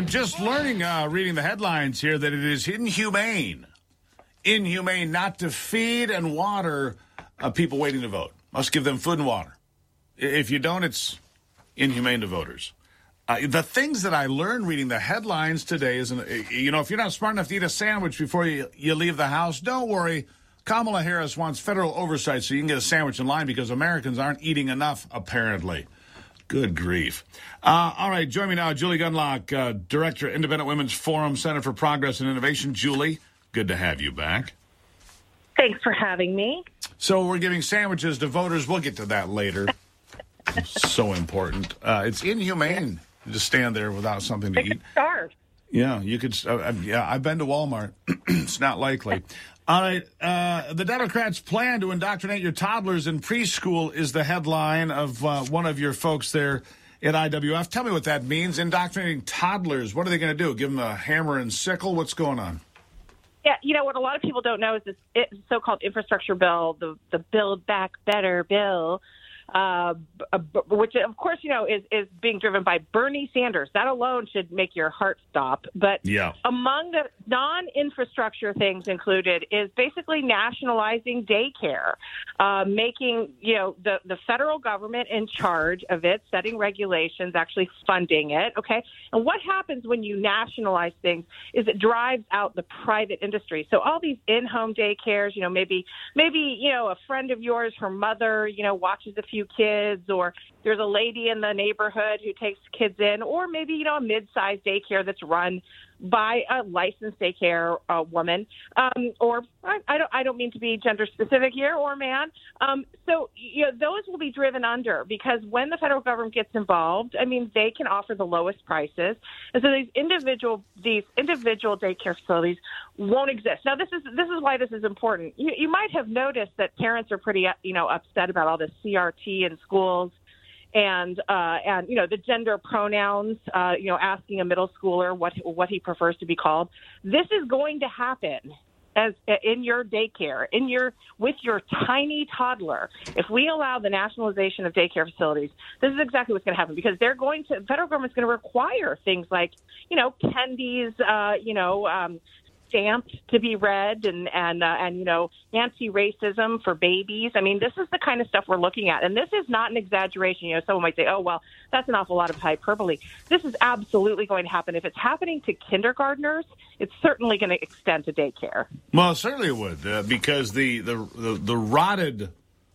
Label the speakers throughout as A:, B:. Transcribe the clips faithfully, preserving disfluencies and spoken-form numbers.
A: just learning, uh, reading the headlines here, that it is inhumane, inhumane not to feed and water uh, people waiting to vote. Must give them food and water. If you don't, it's inhumane to voters. Uh, the things that I learned reading the headlines today is, you know, if you're not smart enough to eat a sandwich before you, you leave the house, don't worry. Kamala Harris wants federal oversight so you can get a sandwich in line because Americans aren't eating enough, apparently. Good grief. Uh, all right, join me now, Julie Gunlock, uh, Director, Independent Women's Forum, Center for Progress and Innovation. Julie, good to have you back.
B: Thanks for having me.
A: So we're giving sandwiches to voters. We'll get to that later. So important. Uh, it's inhumane to just stand there without something to
B: They
A: eat.
B: could starve.
A: Yeah, you could. Uh, yeah, I've been to Walmart. It's not likely. All right. Uh, the Democrats' plan to indoctrinate your toddlers in preschool is the headline of uh, one of your folks there at I W F. Tell me what that means. Indoctrinating toddlers. What are they going to do? Give them a hammer and sickle? What's going on?
B: Yeah, you know, what a lot of people don't know is this it, so-called infrastructure bill, the, the Build Back Better bill, uh, which, of course, you know, is, is being driven by Bernie Sanders. That alone should make your heart stop. But
A: yeah.
B: Among the non-infrastructure things included is basically nationalizing daycare, uh, making, you know, the, the federal government in charge of it, setting regulations, actually funding it. OK, and what happens when you nationalize things is it drives out the private industry. So all these in-home daycares, you know, maybe maybe, you know, a friend of yours, her mother, you know, watches a few kids, or there's a lady in the neighborhood who takes kids in, or maybe, you know, a mid-sized daycare that's run by a licensed daycare uh, woman, um, or I, I don't I don't mean to be gender specific here, or man. Um, so you know, those will be driven under, because when the federal government gets involved, I mean, they can offer the lowest prices, and so these individual these individual daycare facilities won't exist. Now, this is this is why this is important. You, you might have noticed that parents are pretty you know upset about all this C R T in schools. And, uh, and you know, the gender pronouns, uh, you know, asking a middle schooler what what he prefers to be called. This is going to happen as in your daycare, in your with your tiny toddler. If we allow the nationalization of daycare facilities, this is exactly what's going to happen, because they're going to, the federal government's going to require things like, you know, Kendi's, uh, you know, um, stamped to be read, and and uh, and you know, anti-racism for babies. I mean, this is the kind of stuff we're looking at, and this is not an exaggeration. You know, someone might say, "Oh, well, that's an awful lot of hyperbole." This is absolutely going to happen. If it's happening to kindergartners, it's certainly going to extend to daycare.
A: Well, certainly it would, uh, because the, the the the rotted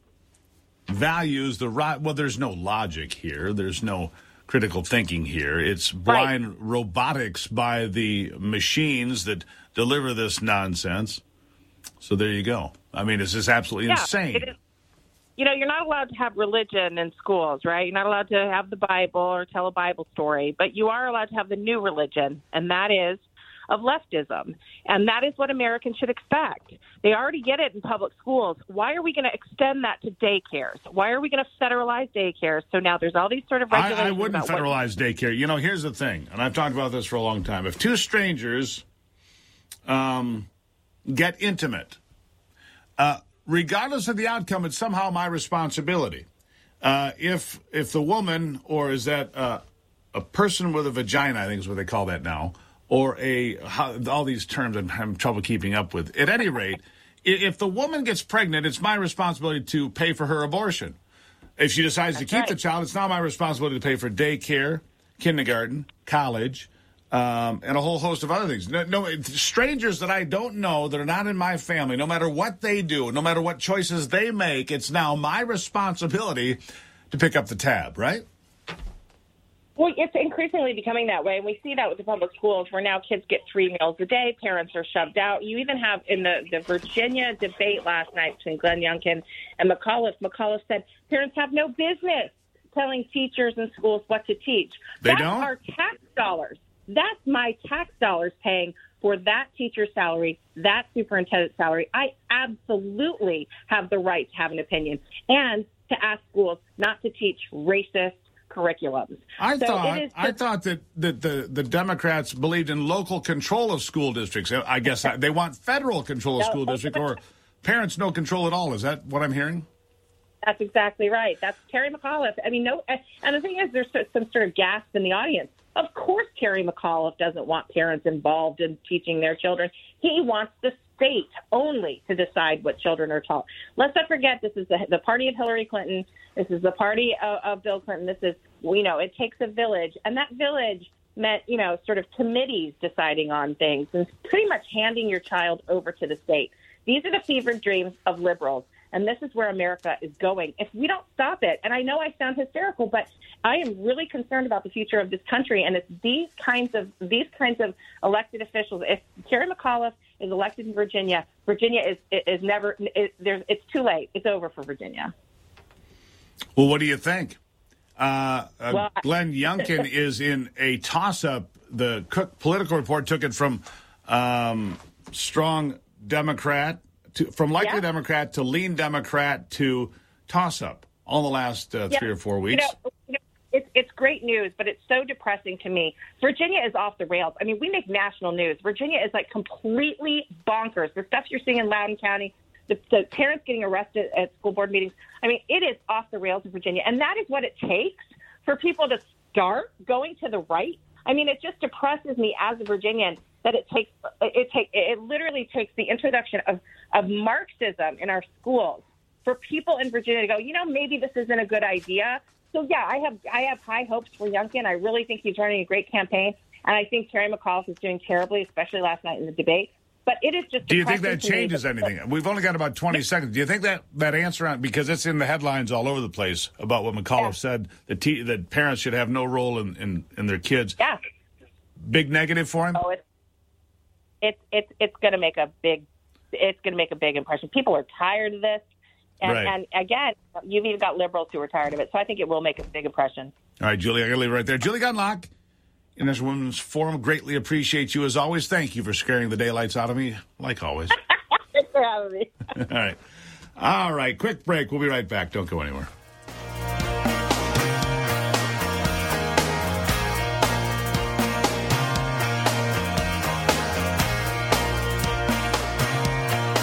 A: values, the rot. Well, there's no logic here. There's no critical thinking here. It's blind right. robotics by the machines that deliver this nonsense. So there you go. I mean, it's just absolutely
B: yeah,
A: insane.
B: It is. You know, you're not allowed to have religion in schools, right? You're not allowed to have the Bible or tell a Bible story, but you are allowed to have the new religion, and that is of leftism. And that is what Americans should expect. They already get it in public schools. Why are we going to extend that to daycares? Why are we going to federalize daycares? So now there's all these sort of regulations.
A: I, I wouldn't
B: about
A: federalize
B: what-
A: daycare. You know, here's the thing, and I've talked about this for a long time. If two strangers um, get intimate, uh, regardless of the outcome, it's somehow my responsibility. Uh, if if the woman, or is that uh, a person with a vagina, I think is what they call that now, or a, how, all these terms I'm having trouble keeping up with. At any rate, if the woman gets pregnant, it's my responsibility to pay for her abortion. If she decides That's to keep
B: right.
A: the child, it's now my responsibility to pay for daycare, kindergarten, college, um, and a whole host of other things. No, no, strangers that I don't know, that are not in my family, no matter what they do, no matter what choices they make, it's now my responsibility to pick up the tab, right?
B: Well, it's increasingly becoming that way, and we see that with the public schools, where now kids get three meals a day, parents are shoved out. You even have, in the, the Virginia debate last night between Glenn Youngkin and McAuliffe, McAuliffe said parents have no business telling teachers and schools what to teach.
A: They
B: That's
A: don't?
B: our tax dollars. That's my tax dollars paying for that teacher's salary, that superintendent's salary. I absolutely have the right to have an opinion, and to ask schools not to teach racist curriculums.
A: I
B: so
A: thought
B: it is
A: I thought that, that the, the Democrats believed in local control of school districts. I guess they want federal control of school districts, or parents no control at all. Is that what I'm hearing?
B: That's exactly right. That's Terry McAuliffe. I mean, no, and the thing is, there's some sort of gasp in the audience. Of course, Terry McAuliffe doesn't want parents involved in teaching their children. He wants the state only to decide what children are taught. Let's not forget, this is the, the party of Hillary Clinton. This is the party of, of Bill Clinton. This is, you know, it takes a village. And that village meant, you know, sort of committees deciding on things and pretty much handing your child over to the state. These are the fevered dreams of liberals. And this is where America is going. If we don't stop it, and I know I sound hysterical, but I am really concerned about the future of this country. And it's these kinds of these kinds of elected officials. If Terry McAuliffe is elected in Virginia, Virginia is is never. It, there's, it's too late. It's over for Virginia.
A: Well, what do you think? Uh, uh,
B: well,
A: Glenn Youngkin is in a toss-up. The Cook Political Report took it from um, strong Democrat. To, from likely
B: yeah.
A: Democrat to lean Democrat to toss-up all the last uh,
B: yeah.
A: three or four weeks.
B: You know, you know, it's, it's great news, but it's so depressing to me. Virginia is off the rails. I mean, we make national news. Virginia is like completely bonkers. The stuff you're seeing in Loudoun County, the, the parents getting arrested at school board meetings. I mean, it is off the rails in Virginia. And that is what it takes for people to start going to the right. I mean, it just depresses me as a Virginian that it takes it take it literally takes the introduction of, of Marxism in our schools for people in Virginia to go, you know, maybe this isn't a good idea. So yeah, I have I have high hopes for Youngkin. I really think he's running a great campaign, and I think Terry McAuliffe is doing terribly, especially last night in the debate. But it is just.
A: Do you think that
B: to me
A: changes
B: that-
A: anything? We've only got about twenty seconds. Do you think that that answer on, because it's in the headlines all over the place about what McAuliffe
B: Yeah.
A: said that te- that parents should have no role in, in, in their kids?
B: Yeah.
A: Big negative for him?
B: Oh, it's it's it's it's going to make a big it's going to make a big impression. People are tired of this, and,
A: Right.
B: and again, you've even got liberals who are tired of it. So I think it will make a big impression.
A: All right, Julie, I got to leave it right there. Julie Gunlock, International Women's Forum, greatly appreciate you as always. Thank you for scaring the daylights out of me, like always.
B: Thanks for having me.
A: All right. All right, quick break. We'll be right back. Don't go anywhere.